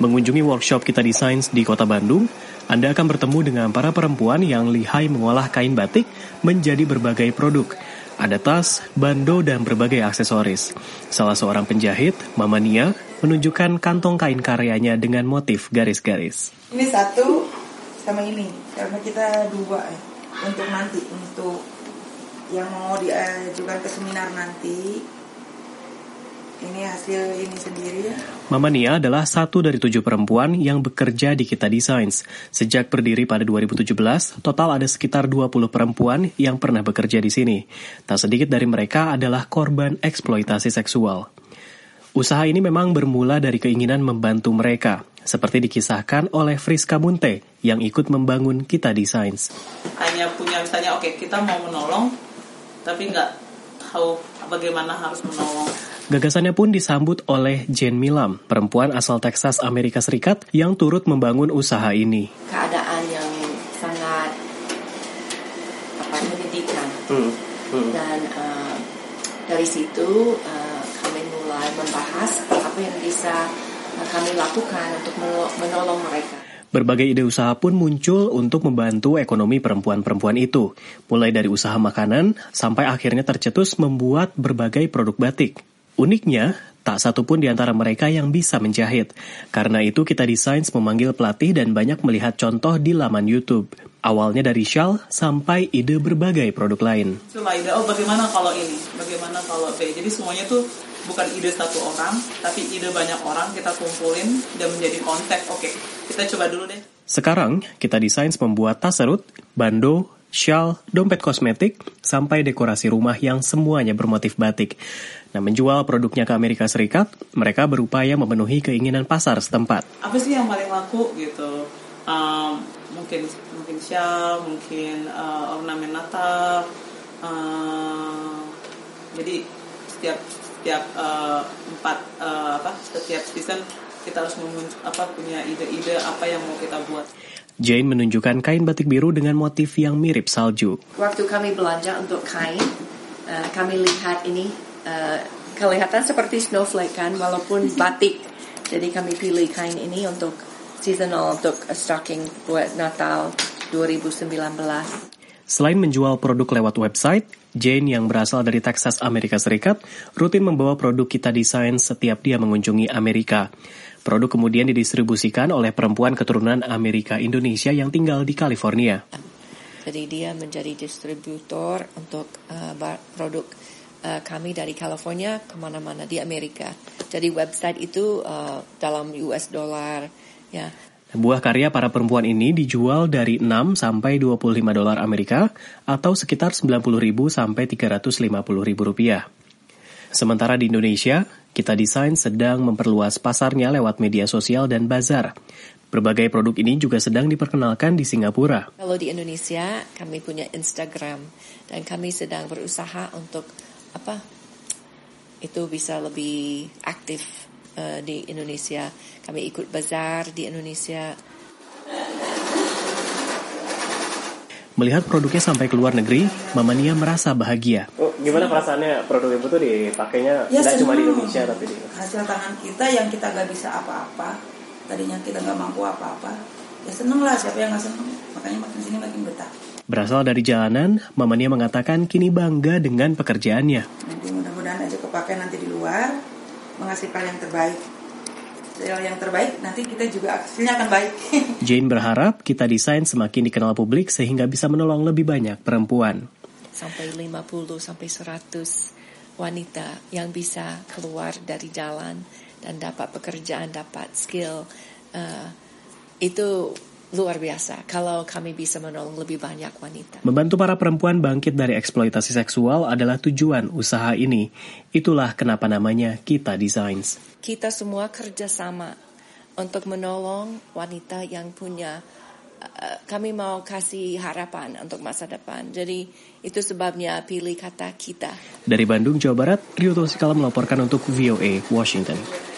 Mengunjungi workshop Kita Desains di Kota Bandung, Anda akan bertemu dengan para perempuan yang lihai mengolah kain batik menjadi berbagai produk. Ada tas, bando, dan berbagai aksesoris. Salah seorang penjahit, Mama Nia, menunjukkan kantong kain karyanya dengan motif garis-garis. Ini satu sama ini, karena kita dua untuk nanti, untuk yang mau diajukan ke seminar nanti. Ini hasil ini sendiri. Mama Nia adalah satu dari 7 perempuan yang bekerja di Kita Desains. Sejak berdiri pada 2017, total ada sekitar 20 perempuan yang pernah bekerja di sini. Tak sedikit dari mereka adalah korban eksploitasi seksual. Usaha ini memang bermula dari keinginan membantu mereka, seperti dikisahkan oleh Friska Munte yang ikut membangun Kita Desains. Hanya punya misalnya, kita mau menolong, tapi nggak tahu bagaimana harus menolong. Gagasannya pun disambut oleh Jane Milam, perempuan asal Texas, Amerika Serikat yang turut membangun usaha ini. Keadaan yang sangat menyedihkan. Dan dari situ kami mulai membahas apa yang bisa kami lakukan untuk menolong mereka. Berbagai ide usaha pun muncul untuk membantu ekonomi perempuan-perempuan itu, mulai dari usaha makanan sampai akhirnya tercetus membuat berbagai produk batik. Uniknya, tak satu pun di antara mereka yang bisa menjahit. Karena itu Kita Desains memanggil pelatih dan banyak melihat contoh di laman YouTube. Awalnya dari shawl sampai ide berbagai produk lain. Coba ide, bagaimana kalau ini, bagaimana kalau B. Jadi semuanya tuh bukan ide satu orang, tapi ide banyak orang kita kumpulin dan menjadi konsep. Kita coba dulu deh. Sekarang, Kita Desains membuat tas serut, bando, shawl, dompet kosmetik, sampai dekorasi rumah yang semuanya bermotif batik. Nah, menjual produknya ke Amerika Serikat, mereka berupaya memenuhi keinginan pasar setempat. Apa sih yang paling laku gitu? Mungkin shawl, mungkin ornamen Natal. Jadi setiap season kita harus punya ide-ide apa yang mau kita buat. Jane menunjukkan kain batik biru dengan motif yang mirip salju. Waktu kami belanja untuk kain, kami lihat ini kelihatan seperti snowflake kan, walaupun batik. Jadi kami pilih kain ini untuk seasonal, untuk stocking buat Natal 2019. Selain menjual produk lewat website, Jane yang berasal dari Texas, Amerika Serikat, rutin membawa produk Kita Desains setiap dia mengunjungi Amerika. Produk kemudian didistribusikan oleh perempuan keturunan Amerika Indonesia yang tinggal di California. Jadi dia menjadi distributor untuk produk kami dari California kemana-mana di Amerika. Jadi website itu dalam US dollar. Ya. Buah karya para perempuan ini dijual dari 6 sampai 25 dolar Amerika atau sekitar 90.000 sampai 350.000 rupiah. Sementara di Indonesia, Kita Desains sedang memperluas pasarnya lewat media sosial dan bazar. Berbagai produk ini juga sedang diperkenalkan di Singapura. Kalau di Indonesia, kami punya Instagram dan kami sedang berusaha untuk itu bisa lebih aktif di Indonesia. Kami ikut bazar di Indonesia. Melihat produknya sampai ke luar negeri, Mama Nia merasa bahagia. Gimana perasaannya produk ibu tuh dipakainya nggak cuma di Indonesia tapi di hasil tangan kita yang kita nggak bisa apa-apa, tadinya kita nggak mampu apa-apa, ya seneng lah, siapa yang nggak seneng, makanya makin sini makin betah. Berasal dari jalanan, Mama Nia mengatakan kini bangga dengan pekerjaannya. Nanti mudah-mudahan aja kepakai nanti di luar, menghasilkan yang terbaik. Yang terbaik, nanti kita juga hasilnya akan baik. Jane berharap Kita Desains semakin dikenal publik sehingga bisa menolong lebih banyak perempuan. Sampai 50 sampai 100 wanita yang bisa keluar dari jalan dan dapat pekerjaan, dapat skill. Itu luar biasa kalau kami bisa menolong lebih banyak wanita. Membantu para perempuan bangkit dari eksploitasi seksual adalah tujuan usaha ini. Itulah kenapa namanya Kita Desains. Kita semua kerjasama untuk menolong wanita yang punya, kami mau kasih harapan untuk masa depan. Jadi itu sebabnya pilih kata kita. Dari Bandung, Jawa Barat, Rio Tosikala melaporkan untuk VOA Washington.